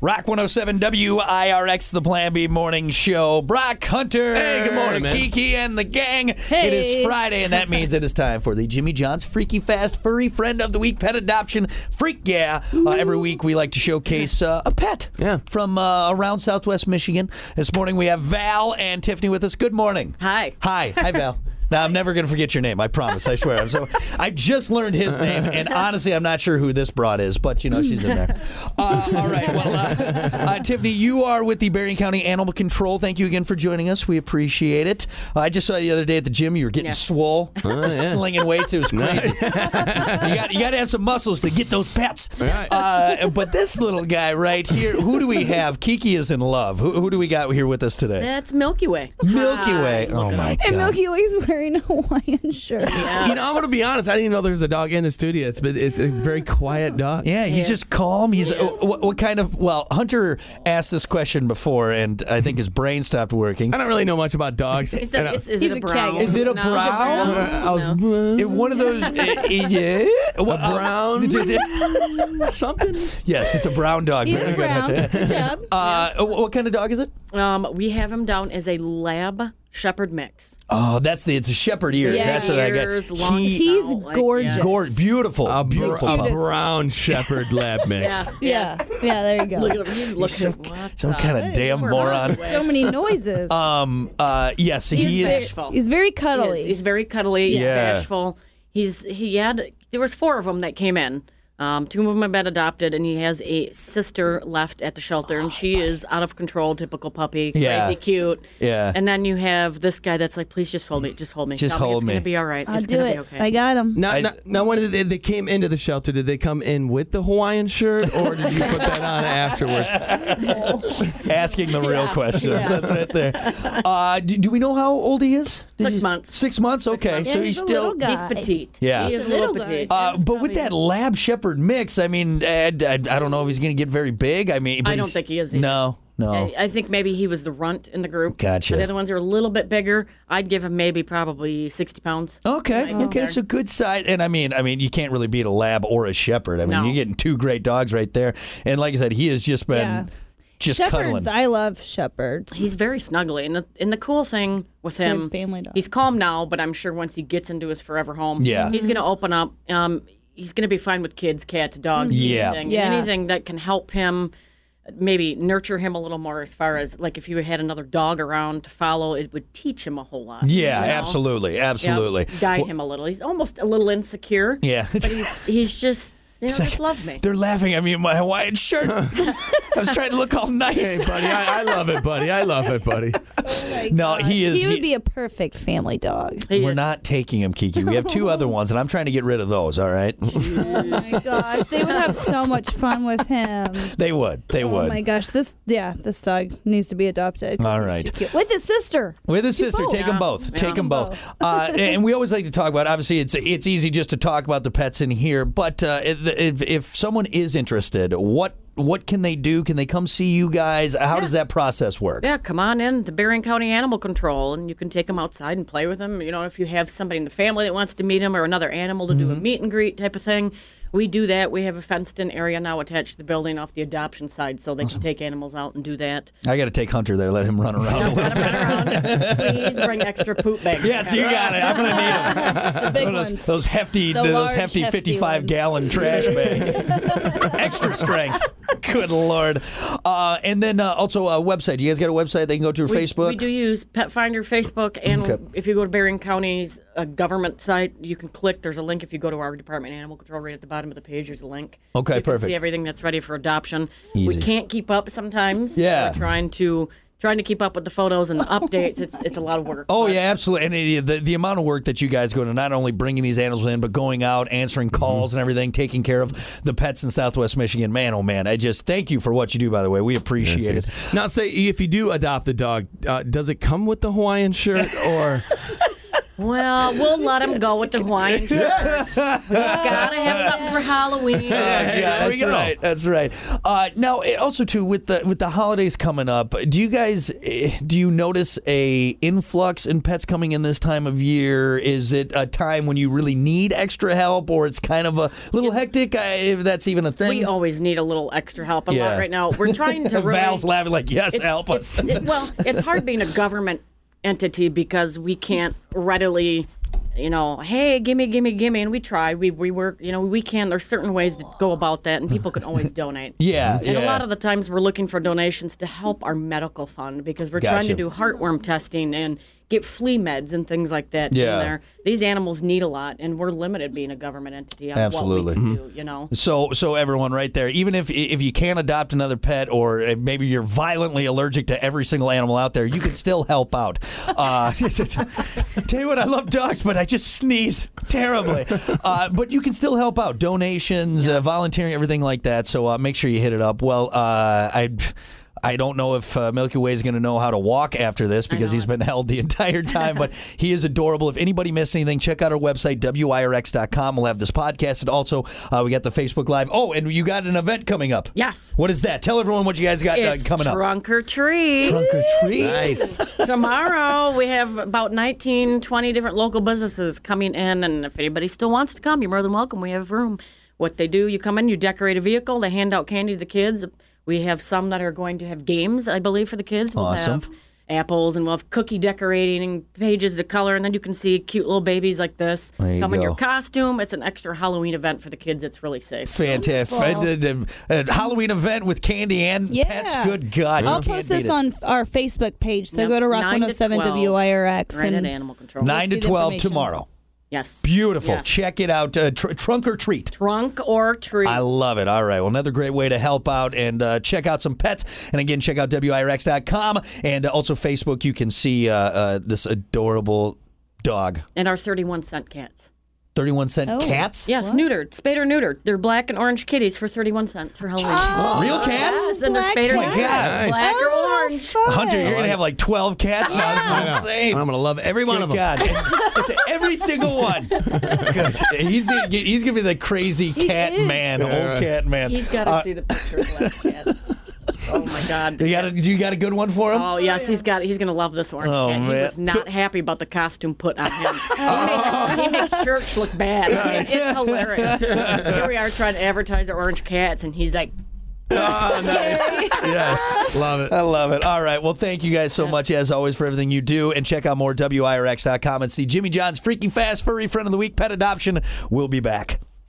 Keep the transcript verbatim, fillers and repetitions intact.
Rock one oh seven W I R X, the Plan B Morning Show. Brock, Hunter, hey, good morning, man. Kiki, and the gang. Hey. It is Friday, and that means it is time for the Jimmy John's Freaky Fast Furry Friend of the Week Pet Adoption Freak Yeah. Uh, every week we like to showcase uh, a pet yeah. from uh, around Southwest Michigan. This morning we have Val and Tiffany with us. Good morning. Hi. Hi. Hi, Val. Now, I'm never going to forget your name. I promise. I swear. So I just learned his name, and honestly, I'm not sure who this broad is, but, you know, she's in there. Uh, all right. Well, uh, uh, Tiffany, you are with the Berrien County Animal Control. Thank you again for joining us. We appreciate it. Uh, I just saw you the other day at the gym. You were getting Yeah. swole, Oh, just yeah. slinging weights. It was crazy. you got you got to have some muscles to get those pets. Right. Uh, but this little guy right here, who do we have? Kiki is in love. Who, who do we got here with us today? That's Milky Way. Milky Hi. Way. Oh, my God. And Milky Way's wearing a Hawaiian shirt. Yeah. You know, I'm going to be honest. I didn't even know there was a dog in the studio. It's been, it's a very quiet dog. Yeah, he's Yes. just calm. He's He uh, is. what, what kind of? Well, Hunter asked this question before, and I think his brain stopped working. I don't really know much about dogs. Is, And it, I- it's, is He's it a a brown? cat. Is it a No, brown? it's a I was No. It- one of those, uh, yeah, a brown something. Yes, it's a brown dog. He's Very good, brown. Hunter. Good job. Uh, what kind of dog is it? Um, we have him down as a lab shepherd mix. Oh, that's the it's a shepherd ears. Yeah. That's what I Ears, got. long He, He's snout, like, gorgeous. yeah. Gord, beautiful, A, br- beautiful a pup. brown shepherd lab mix. Yeah, Yeah. Yeah, there you go. Look at him. He's looking. some- what some the- kind of Hey, damn we're moron. Milky Way. So many noises. Um. Uh. Yes, He's he is. bashful. He's very He cuddly. is. He's very cuddly. He's Yeah. bashful. He's he had there was four of them that came in. Um, two of them have been adopted, and he has a sister left at the shelter, and she is out of control, typical puppy, crazy Yeah. cute. Yeah. And then you have this guy that's like, please just hold me, just hold me, Just Tell me hold it's me. gonna be all right. I'll it's do gonna it. be okay. I got him. Now, I- now, now, when they, they came into the shelter, did they come in with the Hawaiian shirt, or did you put that on afterwards? Asking the real Yeah. questions. Yeah. That's right there. Uh. Do, do we know how old he is? Did Six you- months. Six months. Okay. months. So Yeah, he's he's a still. little guy. He's petite. Yeah. He is a He's a little little petite. Uh, That's but with probably- that lab shepherd mix, I mean, I, I, I don't know if he's going to get very big. I mean, but I don't he's- think he is either. No, no. I, I think maybe he was the runt in the group. Gotcha. The other ones are a little bit bigger. I'd give him maybe probably sixty pounds. Okay, Right okay, there. so good size, and I mean, I mean, you can't really beat a lab or a shepherd. I mean, No. you're getting two great dogs right there, and like I said, he has just been Yeah. just Shepherds. cuddling. I love shepherds. He's very snuggly, and the and the cool thing with him, Good family dog. he's calm now, but I'm sure once he gets into his forever home, Yeah. he's gonna open up. Um, he's gonna be fine with kids, cats, dogs, Yeah. anything, Yeah. anything that can help him. Maybe nurture him a little more as far as like if you had another dog around to follow, it would teach him a whole lot. Yeah, you know? absolutely, Yeah, absolutely. guide Well, him a little. He's almost a little insecure. Yeah. but he's he's just you know just love me. They're laughing at me in my Hawaiian shirt. I was trying to look all nice. Hey, buddy, I, I love it, buddy. I love it, buddy. Oh my No, gosh. he is- He would he- be a perfect family dog. He We're is- not taking him, Kiki. We have two other ones, and I'm trying to get rid of those. All right, Oh my gosh, they would have so much fun with him. they would, they Oh would. my gosh, this yeah, this dog needs to be adopted. 'cause All he's right. too cute. With his sister. With his sister, both. take them Yeah. both. Yeah. Take them both. Uh, and we always like to talk about. Obviously, it's it's easy just to talk about the pets in here. But uh, if if someone is interested, what what can they do? Can they come see you guys? How does that process work? Yeah, come on in to Berrien County Animal Control, and you can take them outside and play with them. You know, if you have somebody in the family that wants to meet them or another animal to do a meet and greet type of thing, we do that. We have a fenced-in area now attached to the building off the adoption side, so they can take animals out and do that. I got to take Hunter there. Let him run around. a Now, little let 'em run around. Please bring extra poop bags. Yes, you got it. I'm gonna need them. The big Those, ones. those hefty, The those large, hefty hefty fifty-five ones. gallon trash bags. Extra strength. Good Lord. Uh, and then uh, also a website. You guys got a website they can go to? We, Facebook? we do use Pet Finder Facebook, and Okay. if you go to Berrien County's uh, government site, you can click. There's a link if you go to our Department of Animal Control. Right at the bottom of the page, there's a link. Okay, you can perfect. see everything that's ready for adoption. Easy. We can't keep up sometimes. Yeah. We're trying to trying to keep up with the photos and the updates. It's it's a lot of work. Oh But yeah, absolutely. And the, the the amount of work that you guys go to not only bringing these animals in, but going out, answering calls and everything, taking care of the pets in Southwest Michigan. Man, oh man, I just thank you for what you do. By the way, we appreciate it. Now, say if you do adopt the dog, uh, does it come with the Hawaiian shirt or? Well, we'll let him go with the Hawaiian shirt. He's got to have something for Halloween. Yeah, There we that's go. right. That's right. Uh, now, eh, also too, with the with the holidays coming up, do you guys eh, do you notice a influx in pets coming in this time of year? Is it a time when you really need extra help, or it's kind of a little hectic? Uh, if that's even a thing. We always need a little extra help. A Yeah. lot right now. We're trying to really. Val's laughing like, yes, It's- help us. it's- it- well, it's hard being a government entity because we can't readily, you know, hey, gimme, gimme, gimme, and we try. We we work, you know, we can. There's certain ways to go about that, and people can always donate. Yeah, And yeah. a lot of the times we're looking for donations to help our medical fund because we're trying Gotcha. to do heartworm testing and get flea meds and things like that Yeah. in there. These animals need a lot, and we're limited being a government entity on Absolutely. what we can do, you know. So, so everyone right there, even if if you can't adopt another pet, or uh, maybe you're violently allergic to every single animal out there, you can still help out. Uh, tell you what, I love dogs, but I just sneeze terribly. Uh, but you can still help out, donations, uh, volunteering, everything like that. So uh, make sure you hit it up. Well, uh, I. I don't know if uh, Milky Way is going to know how to walk after this because he's been held the entire time, but he is adorable. If anybody missed anything, check out our website, W I R X dot com. We'll have this podcast, and also uh, we got the Facebook Live. Oh, and you got an event coming up. Yes. What is that? Tell everyone what you guys got uh, It's coming up. Trunk or Treat. Trunk or treat. Nice. Tomorrow we have about nineteen, twenty different local businesses coming in, and if anybody still wants to come, you're more than welcome. We have room. What they do, you come in, you decorate a vehicle, they hand out candy to the kids. We have some that are going to have games, I believe, for the kids. We'll Awesome. have apples, and we'll have cookie decorating and pages to color, and then you can see cute little babies like this. There you come in go. your costume. It's an extra Halloween event for the kids. It's really safe. Fantastic. A, a- a Halloween event with candy and Yeah. pets. Good God. I'll you can't post this beat it. on our Facebook page. So Yep. go to Rock nine to one oh seven twelve, W I R X. Right and at Animal Control. nine to see the twelve information. tomorrow. Yes. Beautiful. Yeah. Check it out. Uh, tr- trunk or treat. Trunk or Treat. I love it. All right. Well, another great way to help out and uh, check out some pets. And again, check out W I R X dot com and uh, also Facebook. You can see uh, uh, this adorable dog. and our thirty-one cent cats. thirty-one cent Oh. cats? Yes, neutered, spayed or neutered. They're black and orange kitties for thirty-one cents for Halloween. Real cats? Yes, and they're Black spayed or cats. neutered. Nice. Black or Oh, orange. fun. Hunter, you're going to have like twelve cats now. This I know. is insane. And I'm going to love every one Good of them. God. It's every single one. Good. He's gonna get- he's going to be the crazy cat is. man, Yeah, old right. cat man. He's got to Uh, see the picture of Black Cat. Oh my God. you got a, you got a good one for him? Oh yes, he's got. He's gonna love this orange Oh, cat. He man. was not happy about the costume put on him. he, makes, he makes church look bad. It's hilarious. Here we are trying to advertise our orange cats, and he's like, Oh, nice. Yes. Love it. I love it. All right. Well, thank you guys so much, as always, for everything you do. And check out more W I R X dot com and see Jimmy John's Freaky Fast Furry Friend of the Week Pet Adoption. We'll be back.